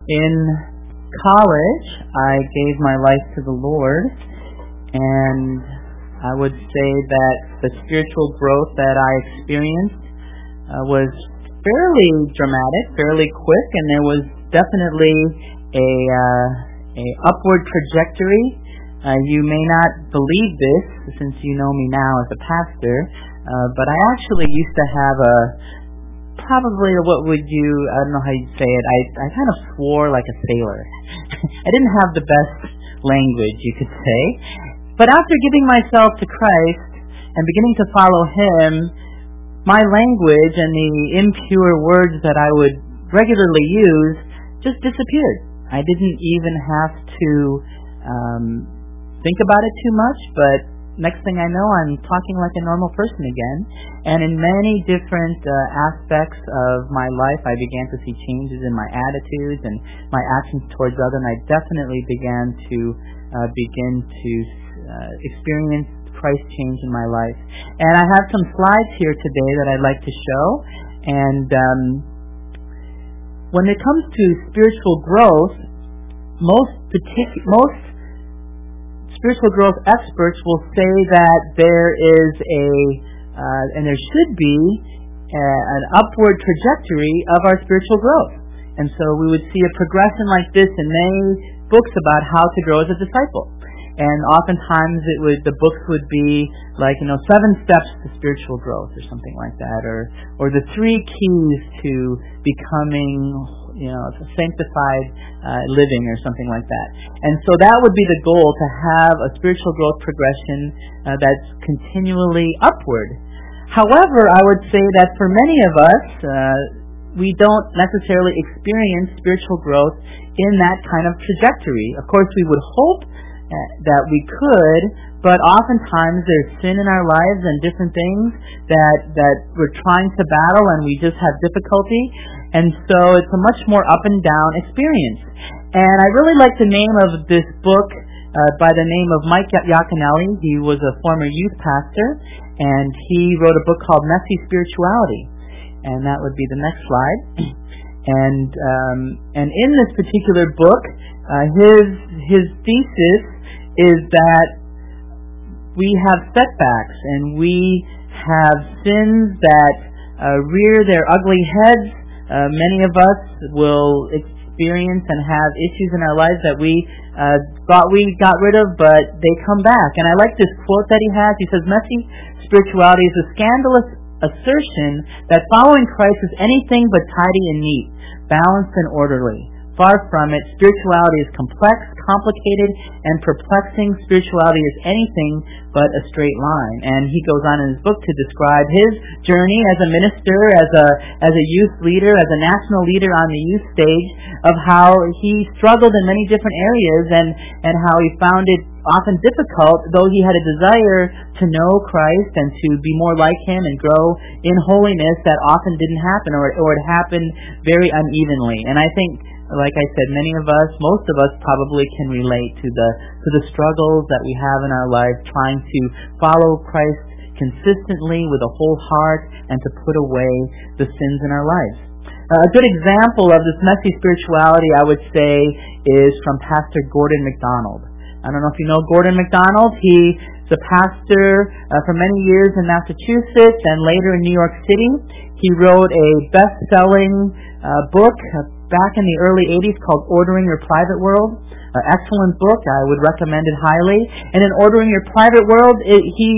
In college, I gave my life to the Lord, and I would say that the spiritual growth that I experienced was fairly dramatic, fairly quick, and there was definitely a upward trajectory. You may not believe this since you know me now as a pastor, but I actually used to have probably what would you, I don't know how you'd say it, I kind of swore like a sailor. I didn't have the best language, you could say. But after giving myself to Christ and beginning to follow Him, my language and the impure words that I would regularly use just disappeared. I didn't even have to think about it too much, but next thing I know, I'm talking like a normal person again. And in many different aspects of my life, I began to see changes in my attitudes and my actions towards others, and I definitely began to experience Christ change in my life. And I have some slides here today that I'd like to show. And when it comes to spiritual growth, most spiritual growth experts will say that there is and there should be an upward trajectory of our spiritual growth. And so we would see a progression like this in many books about how to grow as a disciple. And oftentimes the books would be like, 7 steps to spiritual growth or something like that, or the 3 keys to becoming sanctified living or something like that. And so that would be the goal, to have a spiritual growth progression that's continually upward. However, I would say that for many of us, we don't necessarily experience spiritual growth in that kind of trajectory. Of course, we would hope that we could, but oftentimes there's sin in our lives and different things that we're trying to battle and we just have difficulty, and so it's a much more up and down experience. And I really like the name of this book by the name of Mike Yaconelli. He was a former youth pastor, and he wrote a book called Messy Spirituality, and that would be the next slide. And in this particular book, his thesis is that we have setbacks and we have sins that rear their ugly heads. Many of us will experience and have issues in our lives that we thought we got rid of, but they come back. And I like this quote that he has. He says, "Messy spirituality is a scandalous assertion that following Christ is anything but tidy and neat, balanced and orderly. Far from it, spirituality is complex, complicated, and perplexing. Spirituality is anything but a straight line." And he goes on in his book to describe his journey as a minister, as a youth leader, as a national leader on the youth stage, of how he struggled in many different areas and how he found it often difficult, though he had a desire to know Christ and to be more like Him and grow in holiness, that often didn't happen, or it happened very unevenly. And I think, like I said, many of us, most of us probably can relate to the struggles that we have in our life, trying to follow Christ consistently with a whole heart and to put away the sins in our lives. A good example of this messy spirituality, I would say, is from Pastor Gordon MacDonald. I don't know if you know Gordon MacDonald. He's a pastor for many years in Massachusetts and later in New York City. He wrote a best-selling book back in the early 80s called Ordering Your Private World. An excellent book. I would recommend it highly. And in Ordering Your Private World, he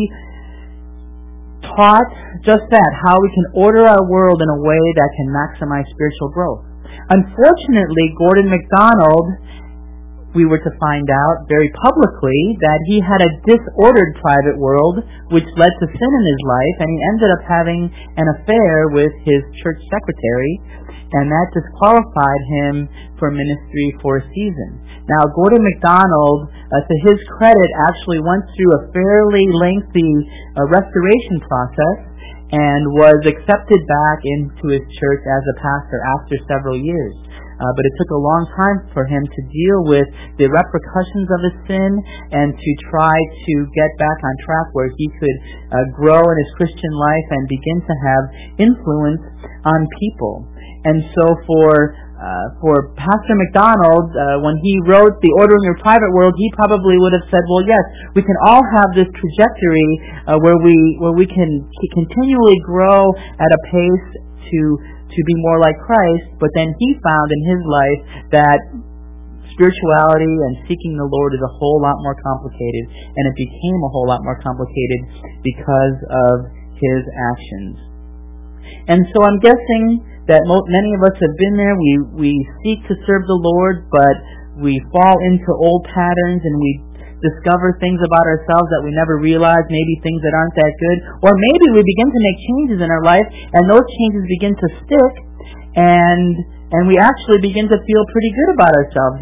taught just that, how we can order our world in a way that can maximize spiritual growth. Unfortunately, Gordon MacDonald, we were to find out very publicly that he had a disordered private world, which led to sin in his life, and he ended up having an affair with his church secretary, and that disqualified him for ministry for a season. Now, Gordon MacDonald, to his credit, actually went through a fairly lengthy restoration process and was accepted back into his church as a pastor after several years. But it took a long time for him to deal with the repercussions of his sin and to try to get back on track where he could grow in his Christian life and begin to have influence on people. And so for Pastor McDonald, when he wrote The Ordering Your Private World, he probably would have said, well, yes, we can all have this trajectory where we can continually grow at a pace to be more like Christ, but then he found in his life that spirituality and seeking the Lord is a whole lot more complicated, and it became a whole lot more complicated because of his actions. And so I'm guessing that many of us have been there. We seek to serve the Lord, but we fall into old patterns and we discover things about ourselves that we never realized, maybe things that aren't that good, or maybe we begin to make changes in our life, and those changes begin to stick, and we actually begin to feel pretty good about ourselves.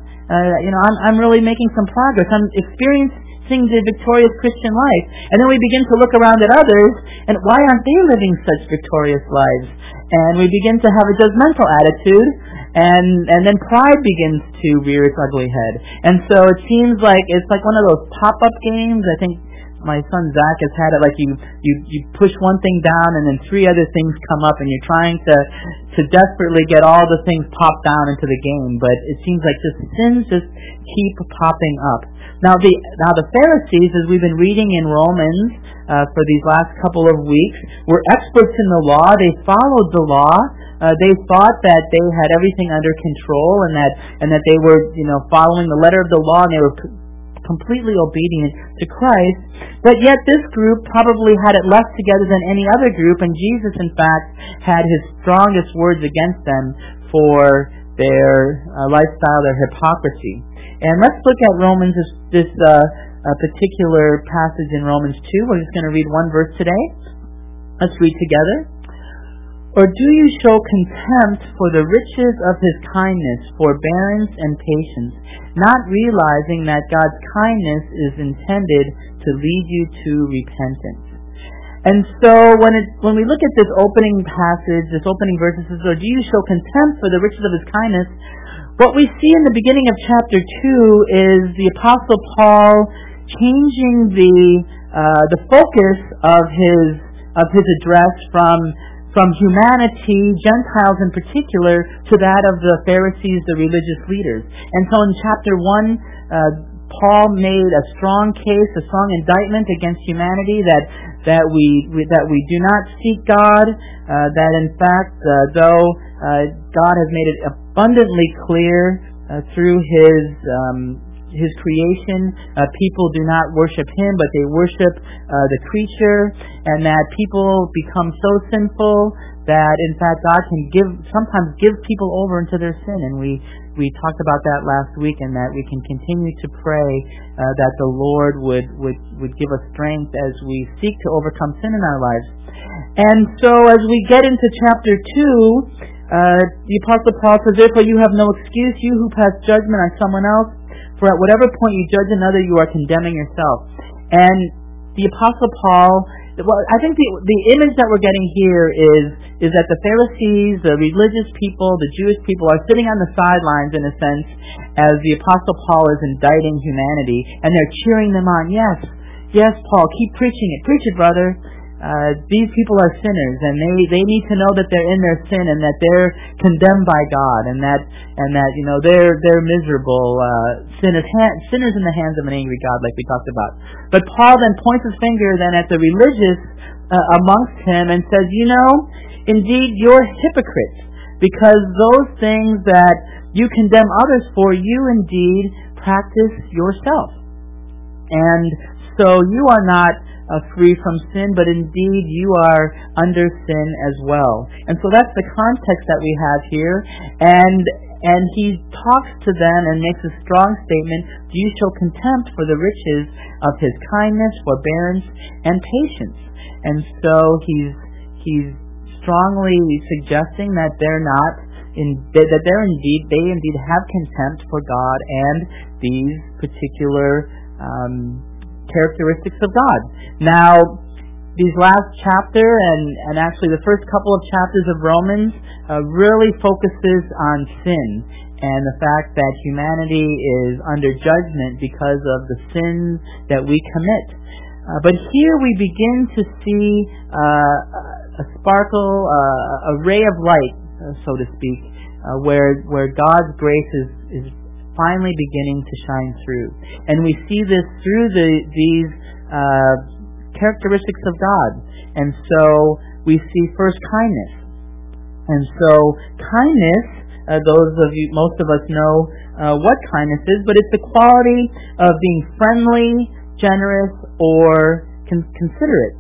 I'm really making some progress. I'm experiencing the victorious Christian life, and then we begin to look around at others, and why aren't they living such victorious lives? And we begin to have a judgmental attitude, and then pride begins to rear its ugly head. And so it seems like it's like one of those pop-up games. I think my son Zach has had it, like you push one thing down and then three other things come up, and you're trying to desperately get all the things popped down into the game. But it seems like the sins just keep popping up. Now the Pharisees, as we've been reading in Romans for these last couple of weeks, were experts in the law. They followed the law. They thought that they had everything under control, and that they were following the letter of the law, and they were completely obedient to Christ. But yet this group probably had it less together than any other group, and Jesus, in fact, had his strongest words against them for their lifestyle, their hypocrisy. And let's look at Romans, this particular passage in Romans 2. We're just going to read one verse today. Let's read together. Or do you show contempt for the riches of his kindness, forbearance, and patience, not realizing that God's kindness is intended to lead you to repentance? And so when we look at this opening passage, this opening verse, it says, or do you show contempt for the riches of his kindness? What we see in the beginning of chapter 2 is the Apostle Paul changing the focus of his address from humanity, Gentiles in particular, to that of the Pharisees, the religious leaders. And so in chapter 1, Paul made a strong case, a strong indictment against humanity that we do not seek God, that in fact, though God has made it abundantly clear through his creation, people do not worship him, but they worship the creature, and that people become so sinful that in fact God can sometimes give people over into their sin. And we talked about that last week, and that we can continue to pray that the Lord would give us strength as we seek to overcome sin in our lives. And so as we get into chapter 2, the Apostle Paul says, therefore you have no excuse, you who pass judgment on someone else. For at whatever point you judge another, you are condemning yourself. And the Apostle Paul, I think the image that we're getting here is that the Pharisees, the religious people, the Jewish people are sitting on the sidelines, in a sense, as the Apostle Paul is indicting humanity, and they're cheering them on. Yes, Paul, keep preaching it. Preach it, brother. These people are sinners, and they need to know that they're in their sin, and that they're condemned by God, and that they're miserable sinners in the hands of an angry God, like we talked about. But Paul then points his finger then at the religious amongst him and says, indeed you're hypocrites, because those things that you condemn others for, you indeed practice yourself. And so you are not free from sin, but indeed you are under sin as well. And so that's the context that we have here. And he talks to them and makes a strong statement, do you show contempt for the riches of his kindness, forbearance, and patience? And so he's strongly suggesting that they indeed have contempt for God and these particular characteristics of God. Now, these last chapter and actually the first couple of chapters of Romans really focuses on sin and the fact that humanity is under judgment because of the sins that we commit. But here we begin to see a sparkle, a ray of light so to speak, where God's grace is finally beginning to shine through. And we see this through these characteristics of God. And so we see first kindness. And so kindness, most of us know what kindness is, but it's the quality of being friendly, generous, or considerate.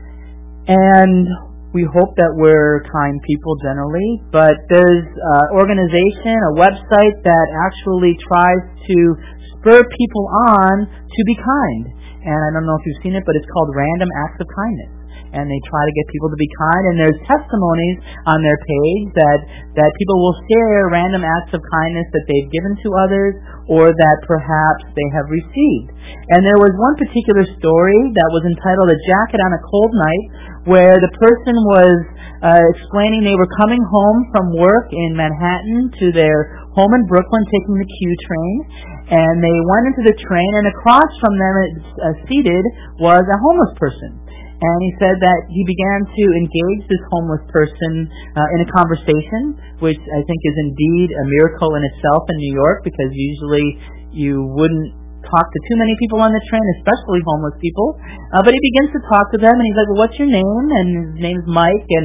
And we hope that we're kind people generally, but there's an organization, a website that actually tries to spur people on to be kind. And I don't know if you've seen it, but it's called Random Acts of Kindness. And they try to get people to be kind, and there's testimonies on their page that people will share random acts of kindness that they've given to others or that perhaps they have received. And there was one particular story that was entitled A Jacket on a Cold Night, where the person was explaining they were coming home from work in Manhattan to their home in Brooklyn taking the Q train, and they went into the train, and across from them seated was a homeless person. And he said that he began to engage this homeless person in a conversation, which I think is indeed a miracle in itself in New York, because usually you wouldn't talk to too many people on the train, especially homeless people. But he begins to talk to them, and he's like, well, what's your name? And his name's Mike, and,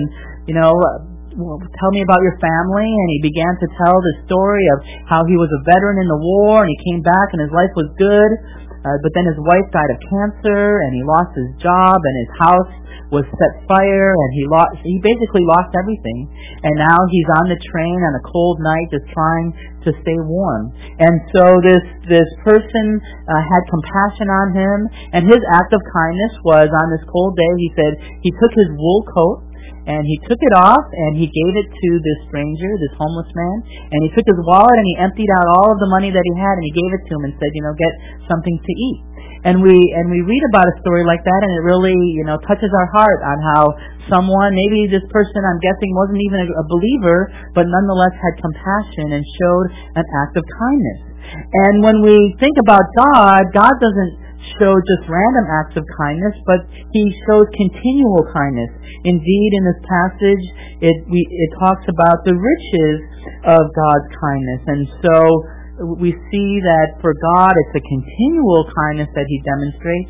tell me about your family. And he began to tell the story of how he was a veteran in the war, and he came back, and his life was good. But then his wife died of cancer, and he lost his job, and his house was set fire, and he basically lost everything. And now he's on the train on a cold night just trying to stay warm. And so this person had compassion on him, and his act of kindness was on this cold day, he said he took his wool coat, and he took it off, and he gave it to this stranger, this homeless man, and he took his wallet, and he emptied out all of the money that he had, and he gave it to him and said, get something to eat. And we read about a story like that, and it really, touches our heart on how someone, maybe this person, I'm guessing, wasn't even a believer, but nonetheless had compassion and showed an act of kindness. And when we think about God doesn't show just random acts of kindness, but He shows continual kindness. Indeed, in this passage, it talks about the riches of God's kindness. And so we see that for God, it's a continual kindness that He demonstrates,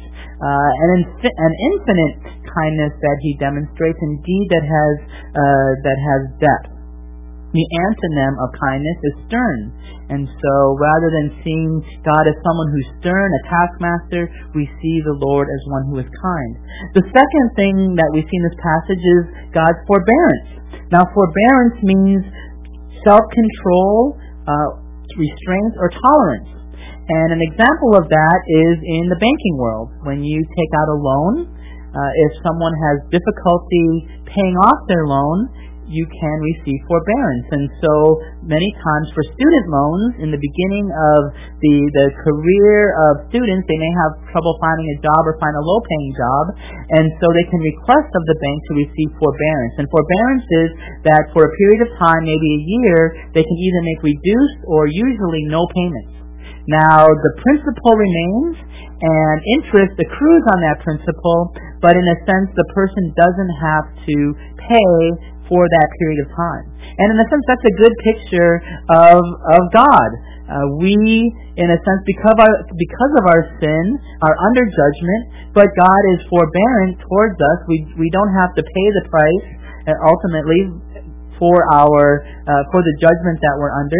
an infinite kindness that He demonstrates, indeed that has depth. The antonym of kindness is stern. And so rather than seeing God as someone who's stern, a taskmaster, we see the Lord as one who is kind. The second thing that we see in this passage is God's forbearance. Now, forbearance means self-control, restraint, or tolerance. And an example of that is in the banking world. When you take out a loan, if someone has difficulty paying off their loan, you can receive forbearance. And so many times for student loans, in the beginning of the career of students, they may have trouble finding a job or find a low-paying job, and so they can request of the bank to receive forbearance. And forbearance is that for a period of time, maybe a year, they can either make reduced or usually no payments. Now, the principal remains, and interest accrues on that principal, but in a sense, the person doesn't have to pay for that period of time. And in a sense, that's a good picture of God. We, in a sense, because of our sin, are under judgment, but God is forbearant towards us. We don't have to pay the price, ultimately, for the judgment that we're under,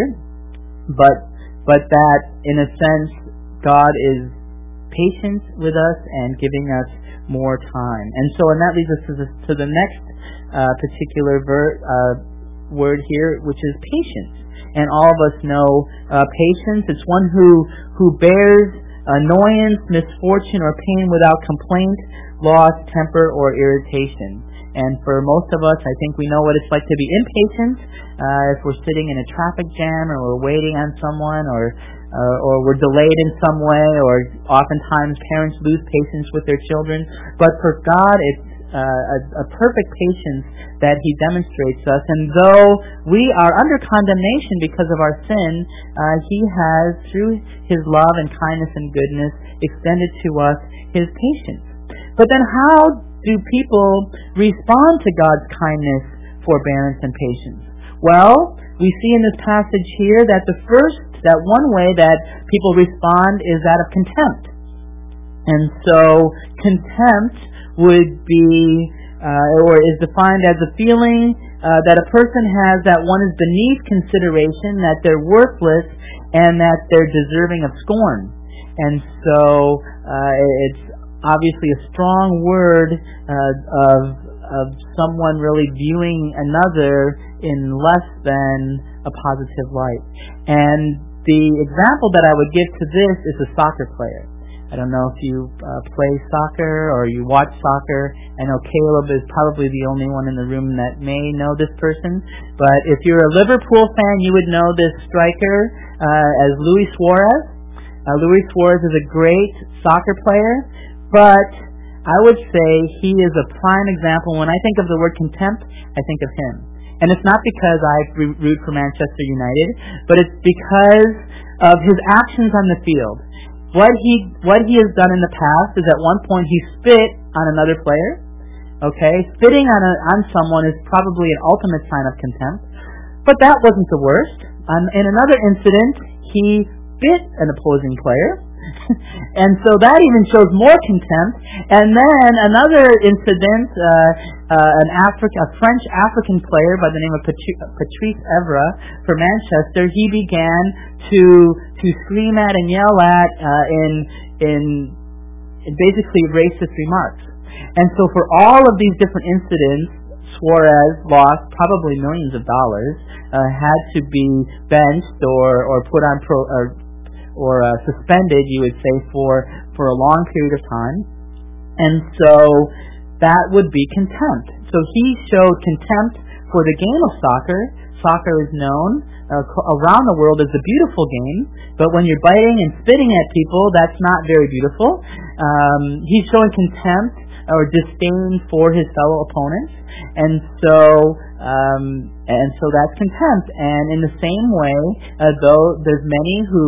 but that, in a sense, God is patient with us and giving us more time. And that leads us to the next particular word here, which is patience. And all of us know patience. It's one who bears annoyance, misfortune, or pain without complaint, loss, temper, or irritation. And for most of us, I think we know what it's like to be impatient if we're sitting in a traffic jam, or we're waiting on someone, or we're delayed in some way, or oftentimes parents lose patience with their children. But for God, it's a perfect patience that He demonstrates us. And though we are under condemnation because of our sin, He has, through His love and kindness and goodness, extended to us His patience. But then how do people respond to God's kindness, forbearance, and patience? Well, we see in this passage here that that one way that people respond is that of contempt. And so contempt would be, or is defined as a feeling that a person has that one is beneath consideration, that they're worthless, and that they're deserving of scorn. And so it's obviously a strong word of someone really viewing another in less than a positive light. And the example that I would give to this is a soccer player. I don't know if you play soccer or you watch soccer. I know Caleb is probably the only one in the room that may know this person. But if you're a Liverpool fan, you would know this striker as Luis Suarez. Luis Suarez is a great soccer player, but I would say he is a prime example. When I think of the word contempt, I think of him. And it's not because I root for Manchester United, but it's because of his actions on the field. What he has done in the past is at one point he spit on another player. Okay, spitting on someone is probably an ultimate sign of contempt. But that wasn't the worst. In another incident, he bit an opposing player. And so that even shows more contempt. And then another incident, a French African player by the name of Patrice Evra for Manchester, he began to scream at and yell at in basically racist remarks. And so for all of these different incidents, Suarez lost probably millions of dollars, had to be benched or put on or suspended, you would say, for a long period of time. And so that would be contempt. So he showed contempt for the game of soccer. Soccer is known around the world as a beautiful game, but when you're biting and spitting at people, that's not very beautiful. He's showing contempt or disdain for his fellow opponents, and so that's contempt. And in the same way, though there's many who,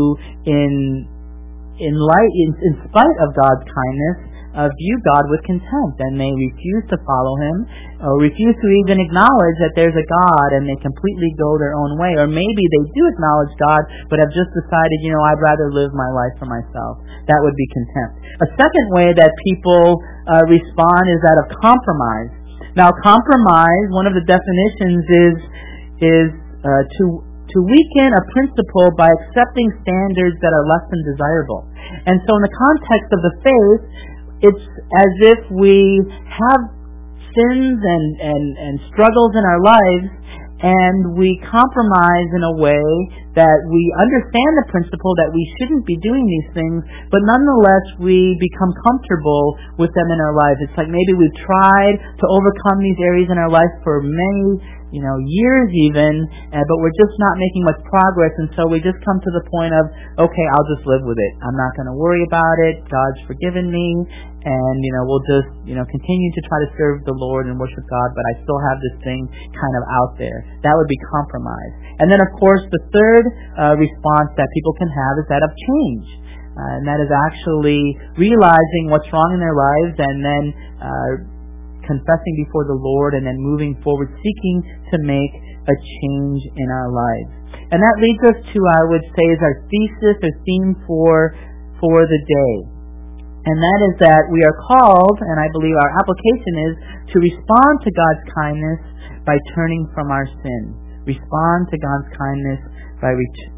in spite of God's kindness, view God with contempt, and they refuse to follow Him, or refuse to even acknowledge that there's a God, and they completely go their own way. Or maybe they do acknowledge God, but have just decided, I'd rather live my life for myself. That would be contempt. A second way that people respond is that of compromise. Now, compromise, one of the definitions is to weaken a principle by accepting standards that are less than desirable. And so in the context of the faith, it's as if we have sins and struggles in our lives, and we compromise in a way that we understand the principle that we shouldn't be doing these things, but nonetheless we become comfortable with them in our lives. It's like maybe we've tried to overcome these areas in our life for many years even, but we're just not making much progress, and so we just come to the point of, okay, I'll just live with it. I'm not going to worry about it. God's forgiven me, and we'll just continue to try to serve the Lord and worship God, but I still have this thing kind of out there. That would be compromise. And then, of course, the third response that people can have is that of change, and that is actually realizing what's wrong in their lives and then confessing before the Lord, and then moving forward, seeking to make a change in our lives. And that leads us to, I would say, is our thesis or theme for the day. And that is that we are called, and I believe our application is, to respond to God's kindness by turning from our sin. Respond to God's kindness by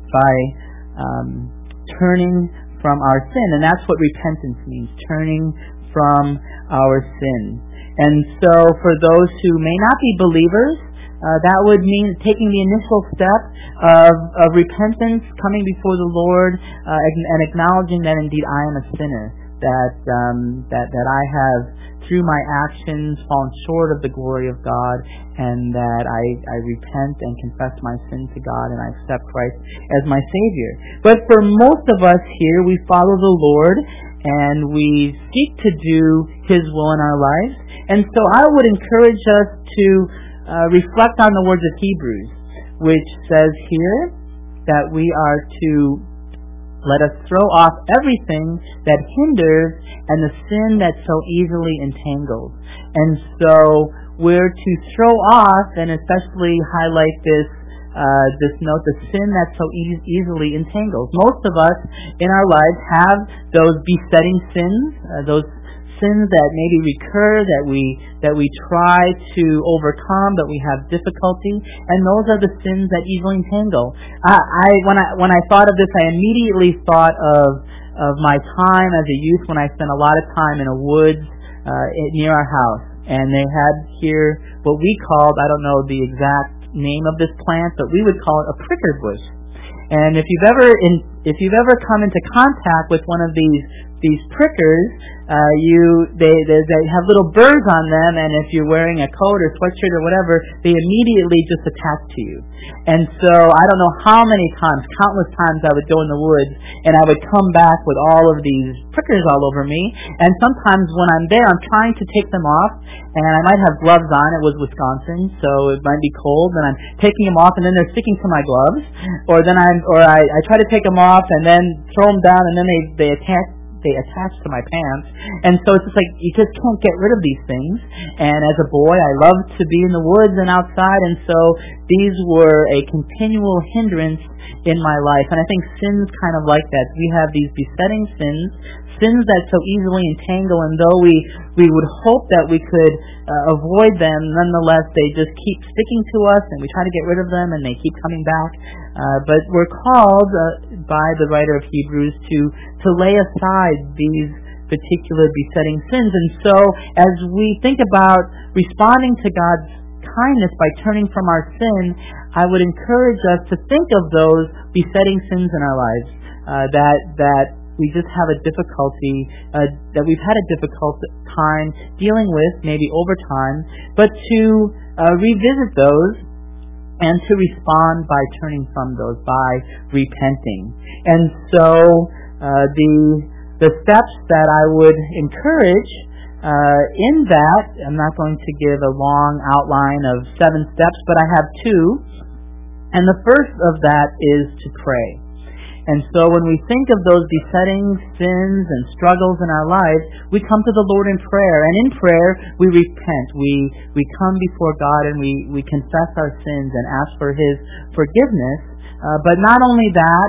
turning from our sin. And that's what repentance means, turning from our sin. And so for those who may not be believers, that would mean taking the initial step of repentance, coming before the Lord, and acknowledging that indeed I am a sinner, that I have, through my actions, fallen short of the glory of God, and that I repent and confess my sin to God, and I accept Christ as my Savior. But for most of us here, we follow the Lord, and we seek to do His will in our lives. And so I would encourage us to reflect on the words of Hebrews, which says here that we are to let us throw off everything that hinders and the sin that so easily entangles. And so we're to throw off, and especially highlight this this note, the sin that so easily entangles. Most of us in our lives have those besetting sins, those sins that maybe recur, that we try to overcome, but we have difficulty, and those are the sins that easily entangle. When I thought of this, I immediately thought of my time as a youth when I spent a lot of time in a woods near our house, and they had here what we called, I don't know the exact name of this plant, but we would call it a pricker bush. And if you've ever come into contact with one of these prickers, they have little burrs on them, and if you're wearing a coat or sweatshirt or whatever, they immediately just attach to you. And so I don't know how many times, countless times, I would go in the woods and I would come back with all of these prickers all over me. And sometimes when I'm there, I'm trying to take them off, and I might have gloves on. It was Wisconsin, so it might be cold, and I'm taking them off, and then they're sticking to my gloves. Or I try to take them off and then throw them down, and then they attach to my pants. And so it's just like, you just can't get rid of these things. And as a boy, I loved to be in the woods and outside, and so these were a continual hindrance in my life. And I think sin's kind of like that. We have these besetting sins that so easily entangle, and though we would hope that we could avoid them, nonetheless they just keep sticking to us, and we try to get rid of them, and they keep coming back. But we're called by the writer of Hebrews to lay aside these particular besetting sins. And so as we think about responding to God's kindness by turning from our sin, I would encourage us to think of those besetting sins in our lives that we just have a difficulty, that we've had a difficult time dealing with, maybe over time, but to revisit those and to respond by turning from those, by repenting. And so the steps that I would encourage in that, I'm not going to give a long outline of 7 steps, but I have 2. And the first of that is to pray. And so when we think of those besetting sins and struggles in our lives, we come to the Lord in prayer. And in prayer, we repent. We come before God and we confess our sins and ask for His forgiveness. But not only that,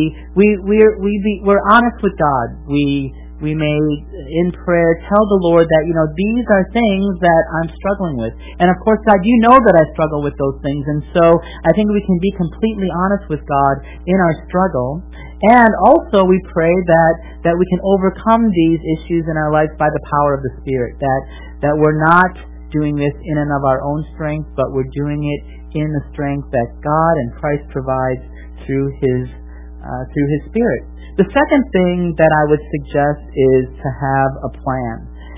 we're honest with God. We may, in prayer, tell the Lord that, these are things that I'm struggling with. And of course, God, you know that I struggle with those things. And so I think we can be completely honest with God in our struggle. And also we pray that we can overcome these issues in our lives by the power of the Spirit. That we're not doing this in and of our own strength, but we're doing it in the strength that God and Christ provides through His Spirit. The second thing that I would suggest is to have a plan.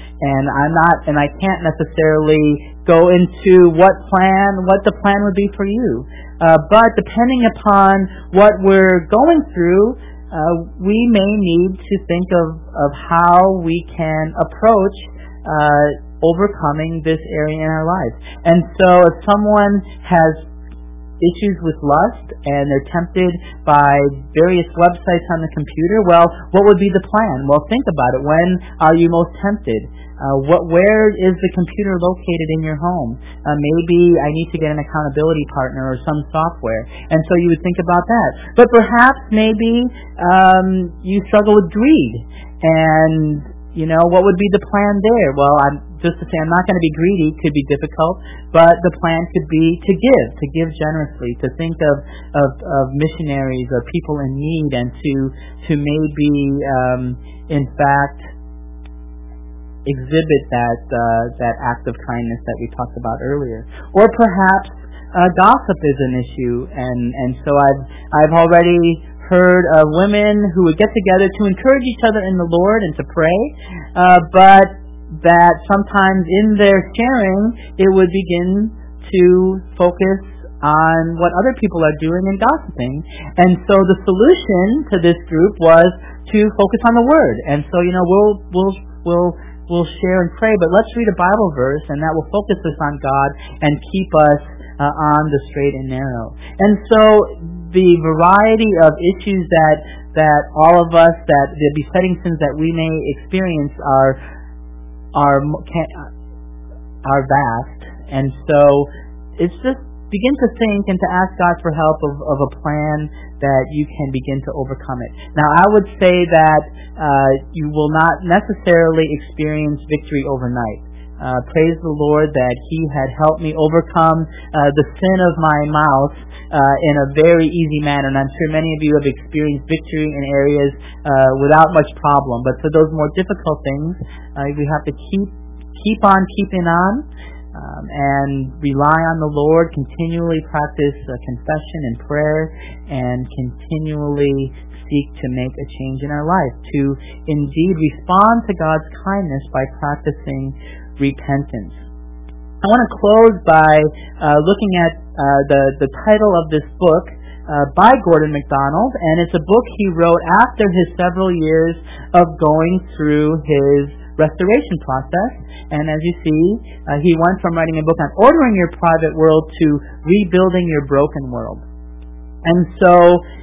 And I can't necessarily go into what the plan would be for you. But depending upon what we're going through, we may need to think of how we can approach overcoming this area in our lives. And so if someone has issues with lust and they're tempted by various websites on the computer, well, what would be the plan? Well, think about it. When are you most tempted? Where is the computer located in your home? Maybe I need to get an accountability partner or some software. And so you would think about that. But perhaps maybe you struggle with greed. And what would be the plan there? Well, just to say I'm not going to be greedy could be difficult, but the plan could be to give generously, to think of missionaries or people in need, and to maybe in fact exhibit that act of kindness that we talked about earlier. Or perhaps gossip is an issue, and so I've already heard of women who would get together to encourage each other in the Lord and to pray, but that sometimes in their sharing it would begin to focus on what other people are doing and gossiping. And so the solution to this group was to focus on the Word. And so we'll share and pray, but let's read a Bible verse, and that will focus us on God and keep us on the straight and narrow. And so the variety of issues that all of us, that the besetting sins that we may experience are vast. And so it's just begin to think and to ask God for help of a plan that you can begin to overcome it. Now, I would say that you will not necessarily experience victory overnight. Praise the Lord that He had helped me overcome the sin of my mouth in a very easy manner. And I'm sure many of you have experienced victory in areas without much problem. But for those more difficult things, we have to keep on keeping on and rely on the Lord, continually practice confession and prayer, and continually seek to make a change in our life, to indeed respond to God's kindness by practicing repentance. I want to close by looking at the title of this book by Gordon MacDonald, and it's a book he wrote after his several years of going through his restoration process. And as you see, he went from writing a book on ordering your private world to rebuilding your broken world. And so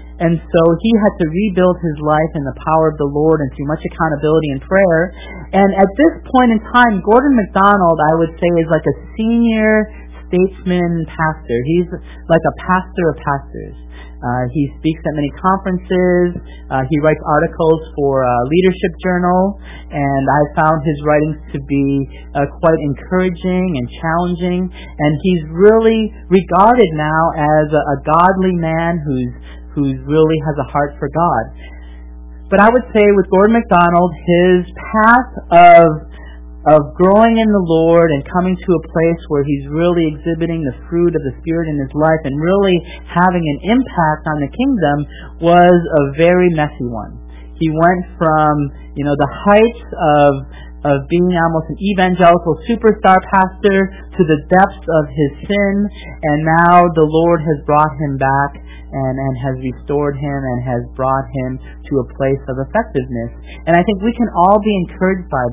he had to rebuild his life in the power of the Lord and through much accountability and prayer. And at this point in time, Gordon MacDonald, I would say, is like a senior statesman pastor. He's like a pastor of pastors. He speaks at many conferences. He writes articles for Leadership Journal, and I found his writings to be quite encouraging and challenging. And he's really regarded now as a godly man who really has a heart for God. But I would say with Gordon MacDonald, his path of growing in the Lord and coming to a place where he's really exhibiting the fruit of the Spirit in his life and really having an impact on the kingdom was a very messy one. He went from, the heights of being almost an evangelical superstar pastor to the depths of his sin, and now the Lord has brought him back and has restored him and has brought him to a place of effectiveness. And I think we can all be encouraged by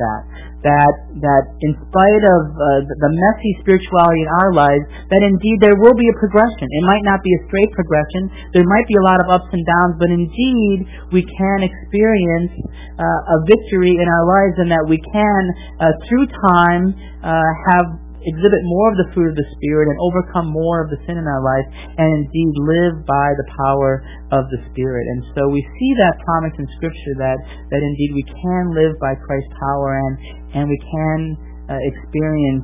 that in spite of the messy spirituality in our lives, that indeed there will be a progression. It might not be a straight progression. There might be a lot of ups and downs, but indeed we can experience a victory in our lives, and that we can, through time, exhibit more of the fruit of the Spirit and overcome more of the sin in our life, and indeed live by the power of the Spirit. And so we see that promise in Scripture that indeed we can live by Christ's power, and we can experience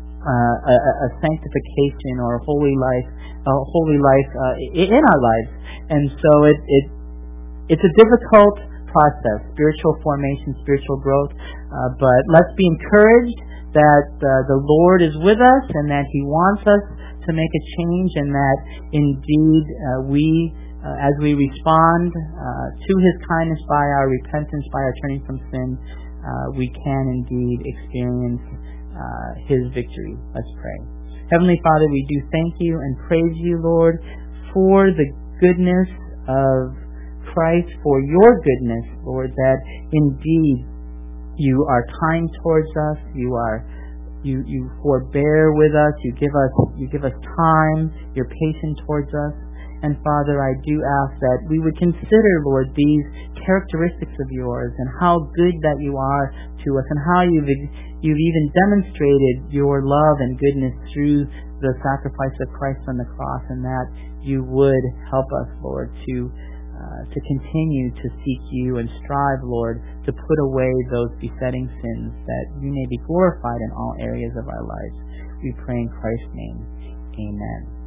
a sanctification or a holy life in our lives. And so it's a difficult process, spiritual formation, spiritual growth, but let's be encouraged that the Lord is with us and that He wants us to make a change, and that indeed we, as we respond to His kindness by our repentance, by our turning from sin, we can indeed experience His victory. Let's pray. Heavenly Father, we do thank You and praise You, Lord, for the goodness of Christ, for Your goodness, Lord, that indeed You are kind towards us. You forbear with us. You give us time. You're patient towards us. And Father, I do ask that we would consider, Lord, these characteristics of Yours and how good that You are to us, and how You've even demonstrated Your love and goodness through the sacrifice of Christ on the cross, and that You would help us, Lord, to continue to seek You and strive, Lord, to put away those besetting sins, that You may be glorified in all areas of our lives. We pray in Christ's name. Amen.